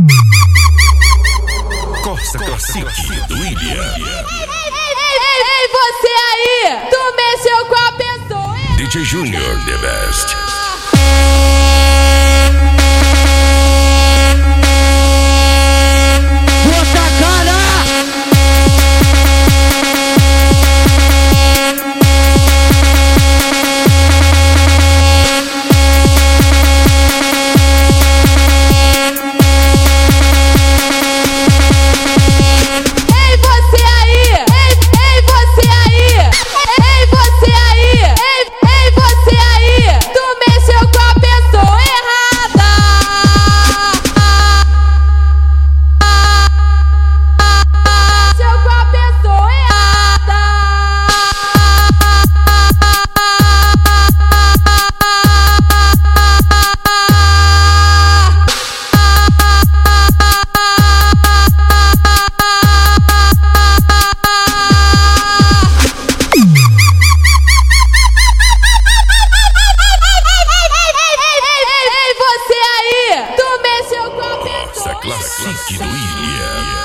Costa Classic do William. Ei, você aí, tu mexeu com a pessoa. DJ Junior, the best. Classic do William.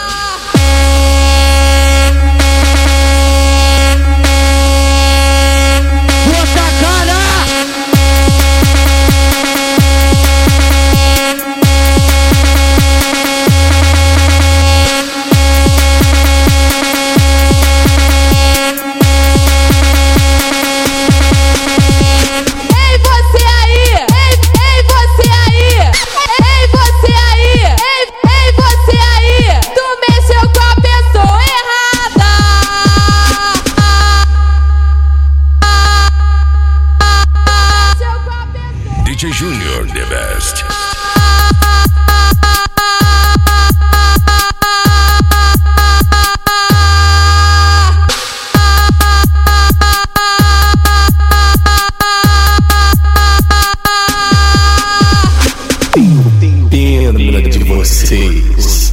DJ Junior, the best. Tenho pena de vocês.